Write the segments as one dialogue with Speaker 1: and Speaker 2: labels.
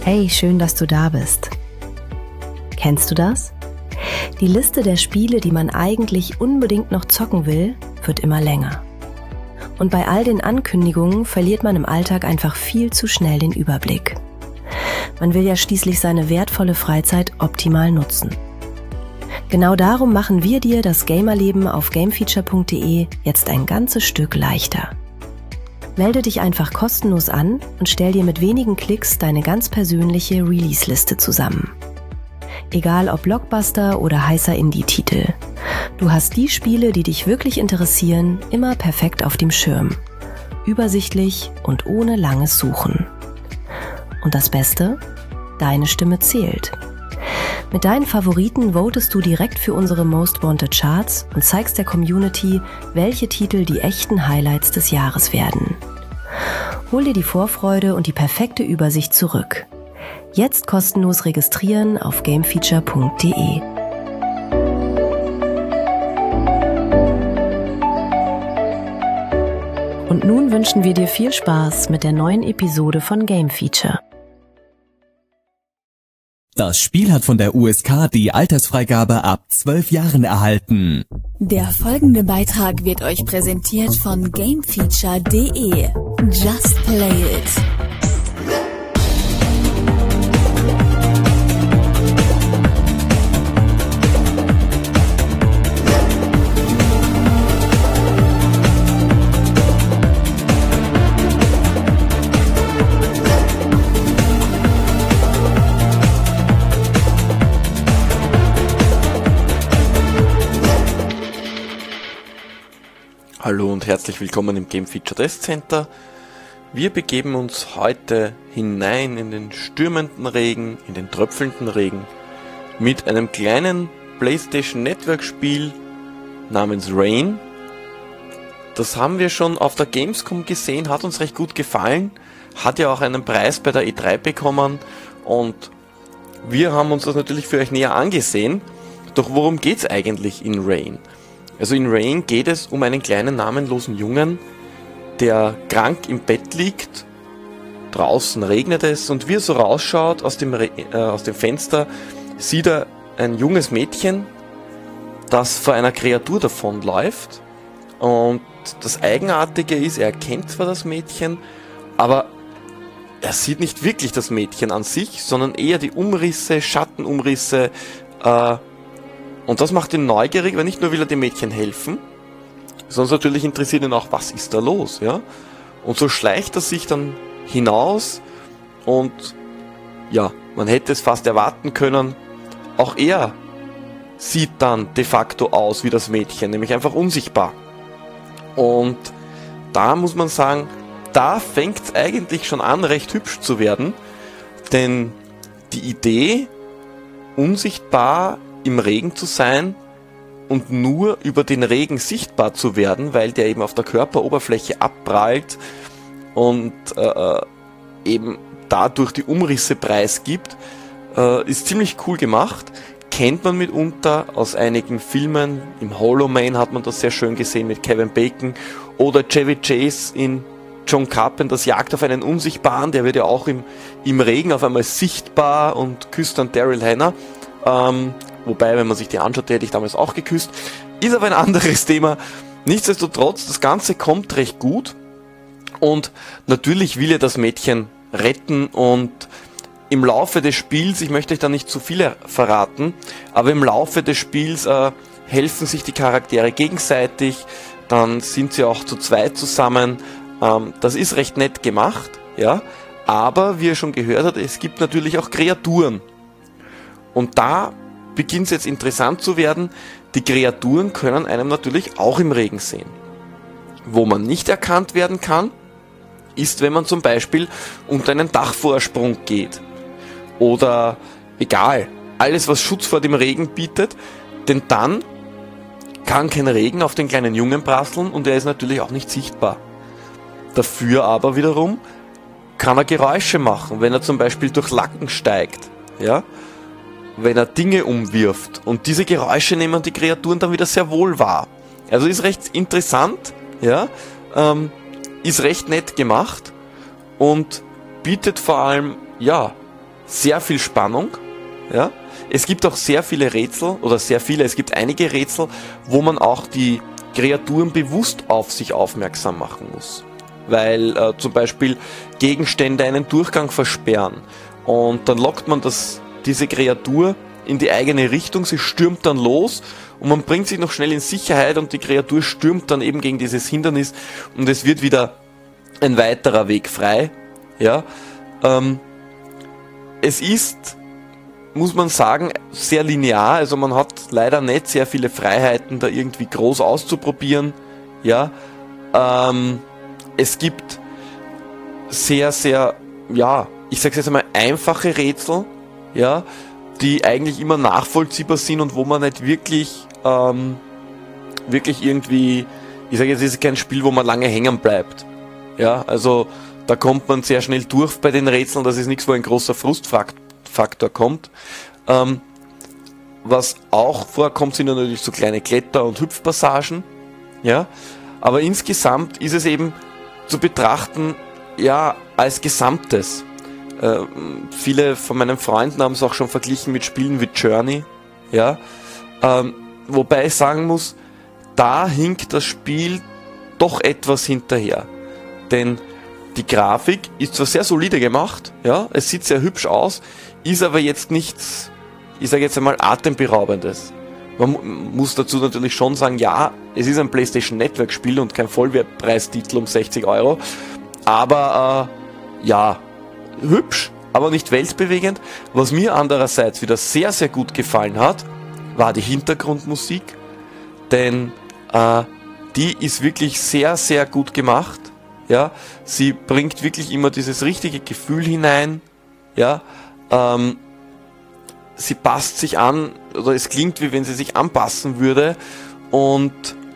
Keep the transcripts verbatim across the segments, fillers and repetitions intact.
Speaker 1: Hey, schön, dass du da bist. Kennst du das? Die Liste der Spiele, die man eigentlich unbedingt noch zocken will, wird immer länger. Und bei all den Ankündigungen verliert man im Alltag einfach viel zu schnell den Überblick. Man will ja schließlich seine wertvolle Freizeit optimal nutzen. Genau darum machen wir dir das Gamerleben auf gamefeature punkt de jetzt ein ganzes Stück leichter. Melde dich einfach kostenlos an und stell dir mit wenigen Klicks deine ganz persönliche Release-Liste zusammen. Egal ob Blockbuster oder heißer Indie-Titel. Du hast die Spiele, die dich wirklich interessieren, immer perfekt auf dem Schirm. Übersichtlich und ohne langes Suchen. Und das Beste? Deine Stimme zählt. Mit deinen Favoriten votest du direkt für unsere Most Wanted Charts und zeigst der Community, welche Titel die echten Highlights des Jahres werden. Hol dir die Vorfreude und die perfekte Übersicht zurück. Jetzt kostenlos registrieren auf gamefeature punkt de. Und nun wünschen wir dir viel Spaß mit der neuen Episode von Game Feature.
Speaker 2: Das Spiel hat von der U S K die Altersfreigabe ab zwölf Jahren erhalten.
Speaker 3: Der folgende Beitrag wird euch präsentiert von gamefeature punkt de. Just play it.
Speaker 4: Hallo und herzlich willkommen im Game Feature Test Center. Wir begeben uns heute hinein in den stürmenden Regen, in den tröpfelnden Regen mit einem kleinen PlayStation Network Spiel namens Rain. Das haben wir schon auf der Gamescom gesehen, hat uns recht gut gefallen, hat ja auch einen Preis bei der E drei bekommen und wir haben uns das natürlich für euch näher angesehen. Doch worum geht's eigentlich in Rain? Also in Rain geht es um einen kleinen namenlosen Jungen, der krank im Bett liegt, draußen regnet es und wie er so rausschaut aus dem, Re- äh, aus dem Fenster, sieht er ein junges Mädchen, das vor einer Kreatur davonläuft. Und das Eigenartige ist, er erkennt zwar das Mädchen, aber er sieht nicht wirklich das Mädchen an sich, sondern eher die Umrisse, Schattenumrisse, äh, und das macht ihn neugierig, weil nicht nur will er dem Mädchen helfen, sondern natürlich interessiert ihn auch, was ist da los, ja? Und so schleicht er sich dann hinaus und ja, man hätte es fast erwarten können, auch er sieht dann de facto aus wie das Mädchen, nämlich einfach unsichtbar. Und da muss man sagen, da fängt es eigentlich schon an, recht hübsch zu werden, denn die Idee, unsichtbar im Regen zu sein und nur über den Regen sichtbar zu werden, weil der eben auf der Körperoberfläche abprallt und äh, eben dadurch die Umrisse preisgibt, äh, ist ziemlich cool gemacht. Kennt man mitunter aus einigen Filmen. Im Hollow Man hat man das sehr schön gesehen mit Kevin Bacon oder Chevy Chase in John Carpenters Jagd auf einen Unsichtbaren, der wird ja auch im, im Regen auf einmal sichtbar und küsst dann Daryl Hannah. Ähm, Wobei, wenn man sich die anschaut, die hätte ich damals auch geküsst. Ist aber ein anderes Thema. Nichtsdestotrotz, das Ganze kommt recht gut. Und natürlich will er das Mädchen retten. Und im Laufe des Spiels, ich möchte euch da nicht zu viel verraten, aber im Laufe des Spiels äh, helfen sich die Charaktere gegenseitig. Dann sind sie auch zu zweit zusammen. Ähm, das ist recht nett gemacht. Ja. Aber, wie ihr schon gehört habt, es gibt natürlich auch Kreaturen. Und da beginnt es jetzt interessant zu werden, die Kreaturen können einem natürlich auch im Regen sehen. Wo man nicht erkannt werden kann, ist, wenn man zum Beispiel unter einen Dachvorsprung geht. Oder egal, alles was Schutz vor dem Regen bietet, denn dann kann kein Regen auf den kleinen Jungen prasseln und er ist natürlich auch nicht sichtbar. Dafür aber wiederum kann er Geräusche machen, wenn er zum Beispiel durch Lacken steigt, ja, wenn er Dinge umwirft. Und diese Geräusche nehmen die Kreaturen dann wieder sehr wohl wahr. Also ist recht interessant, ja, ähm, ist recht nett gemacht und bietet vor allem, ja, sehr viel Spannung, ja. Es gibt auch sehr viele Rätsel, oder sehr viele, es gibt einige Rätsel, wo man auch die Kreaturen bewusst auf sich aufmerksam machen muss. Weil äh, zum Beispiel Gegenstände einen Durchgang versperren und dann lockt man das, diese Kreatur in die eigene Richtung, sie stürmt dann los und man bringt sich noch schnell in Sicherheit und die Kreatur stürmt dann eben gegen dieses Hindernis und es wird wieder ein weiterer Weg frei. Ja, ähm, es ist, muss man sagen, sehr linear, also man hat leider nicht sehr viele Freiheiten, da irgendwie groß auszuprobieren. Ja, ähm, es gibt sehr, sehr, ja, ich sag's jetzt einmal, einfache Rätsel, ja, die eigentlich immer nachvollziehbar sind und wo man nicht wirklich, ähm, wirklich irgendwie, ich sage jetzt, es ist kein Spiel, wo man lange hängen bleibt. Ja, also da kommt man sehr schnell durch bei den Rätseln, das ist nichts, wo ein großer Frustfaktor kommt. Ähm, was auch vorkommt, sind natürlich so kleine Kletter- und Hüpfpassagen, ja, aber insgesamt ist es eben zu betrachten, ja, als Gesamtes. Äh, viele von meinen Freunden haben es auch schon verglichen mit Spielen wie Journey, ja, ähm, wobei ich sagen muss, da hinkt das Spiel doch etwas hinterher, denn die Grafik ist zwar sehr solide gemacht, ja, es sieht sehr hübsch aus, ist aber jetzt nichts, ich sage jetzt einmal, Atemberaubendes. Man muss dazu natürlich schon sagen, ja, es ist ein PlayStation Network Spiel und kein Vollwertpreistitel um sechzig Euro, aber äh, ja, hübsch, aber nicht weltbewegend. Was mir andererseits wieder sehr, sehr gut gefallen hat, war die Hintergrundmusik, denn äh, die ist wirklich sehr, sehr gut gemacht. Ja, sie bringt wirklich immer dieses richtige Gefühl hinein. Ja, ähm, sie passt sich an, oder es klingt, wie wenn sie sich anpassen würde, und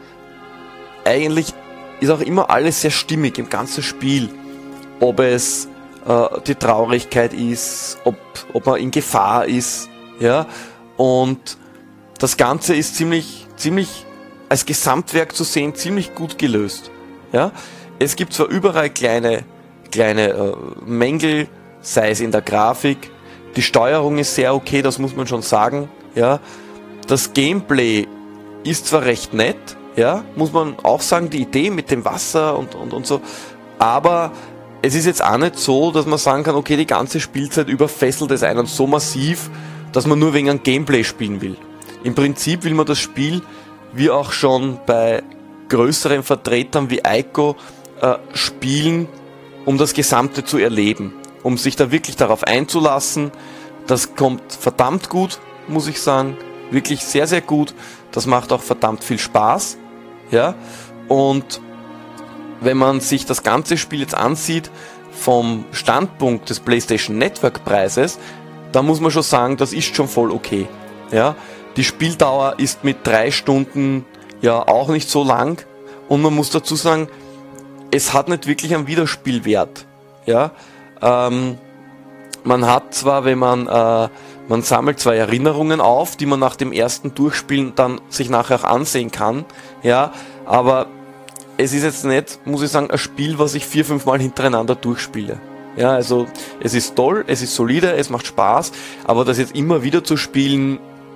Speaker 4: eigentlich ist auch immer alles sehr stimmig im ganzen Spiel. Ob es äh, die Traurigkeit ist, ob, ob man in Gefahr ist, ja, und das Ganze ist ziemlich, ziemlich als Gesamtwerk zu sehen, ziemlich gut gelöst. Ja, es gibt zwar überall kleine, kleine äh, Mängel, sei es in der Grafik, die Steuerung ist sehr okay, das muss man schon sagen, ja. Das Gameplay ist zwar recht nett, ja, muss man auch sagen, die Idee mit dem Wasser und, und, und so, aber es ist jetzt auch nicht so, dass man sagen kann, okay, die ganze Spielzeit über fesselt es einen so massiv, dass man nur wegen einem Gameplay spielen will. Im Prinzip will man das Spiel, wie auch schon bei größeren Vertretern wie Ico, äh, spielen, um das Gesamte zu erleben, um sich da wirklich darauf einzulassen. Das kommt verdammt gut, muss ich sagen, wirklich sehr, sehr gut. Das macht auch verdammt viel Spaß, ja, und wenn man sich das ganze Spiel jetzt ansieht vom Standpunkt des PlayStation Network Preises, da muss man schon sagen, das ist schon voll okay, ja. Die Spieldauer ist mit drei Stunden ja auch nicht so lang, und man muss dazu sagen, es hat nicht wirklich einen Wiederspielwert, ja. Ähm, man hat zwar, wenn man, äh, man sammelt zwei Erinnerungen auf, die man nach dem ersten Durchspielen dann sich nachher auch ansehen kann, ja, aber es ist jetzt nicht, muss ich sagen, ein Spiel, was ich vier, fünf Mal hintereinander durchspiele. Ja, also es ist toll, es ist solide, es macht Spaß, aber das jetzt immer wieder zu spielen,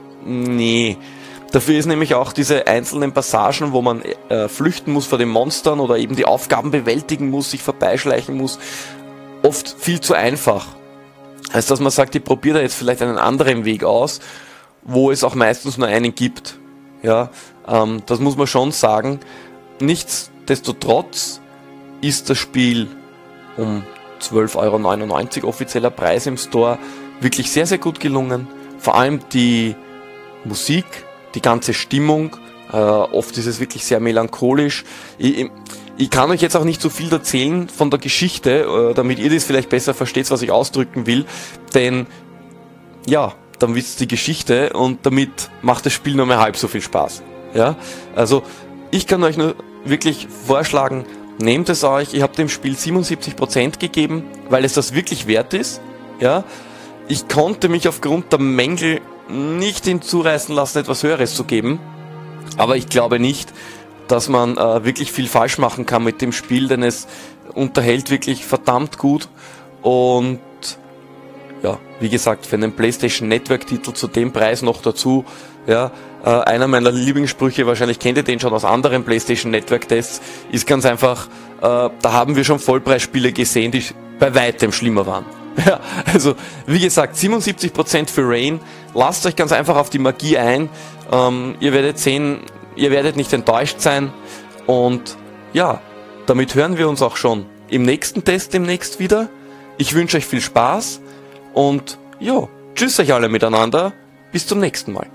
Speaker 4: nee. Dafür ist nämlich auch diese einzelnen Passagen, wo man äh, flüchten muss vor den Monstern oder eben die Aufgaben bewältigen muss, sich vorbeischleichen muss, oft viel zu einfach. Heißt, dass man sagt, ich probiere da jetzt vielleicht einen anderen Weg aus, wo es auch meistens nur einen gibt. Ja, ähm, das muss man schon sagen. Nichtsdestotrotz ist das Spiel um zwölf Euro neunundneunzig offizieller Preis im Store wirklich sehr, sehr gut gelungen. Vor allem die Musik, die ganze Stimmung, äh, oft ist es wirklich sehr melancholisch. Ich, ich kann euch jetzt auch nicht so viel erzählen von der Geschichte, äh, damit ihr das vielleicht besser versteht, was ich ausdrücken will, denn ja, dann wisst ihr die Geschichte und damit macht das Spiel nur mehr halb so viel Spaß. Ja, also ich kann euch nur wirklich vorschlagen, nehmt es euch. Ich habe dem Spiel siebenundsiebzig Prozent gegeben, weil es das wirklich wert ist. Ja, ich konnte mich aufgrund der Mängel nicht hinzureißen lassen, etwas Höheres zu geben. Aber ich glaube nicht, dass man äh, wirklich viel falsch machen kann mit dem Spiel, denn es unterhält wirklich verdammt gut. Und ja, wie wie gesagt, für einen PlayStation Network Titel zu dem Preis noch dazu, ja, äh, einer meiner Lieblingssprüche, wahrscheinlich kennt ihr den schon aus anderen PlayStation Network Tests, ist ganz einfach, äh, da haben wir schon Vollpreisspiele gesehen, die bei weitem schlimmer waren. Ja, also, wie gesagt, siebenundsiebzig Prozent für Rain, lasst euch ganz einfach auf die Magie ein, ähm, ihr werdet sehen, ihr werdet nicht enttäuscht sein und ja, damit hören wir uns auch schon im nächsten Test demnächst wieder. Ich wünsche euch viel Spaß und ja, tschüss euch alle miteinander, bis zum nächsten Mal.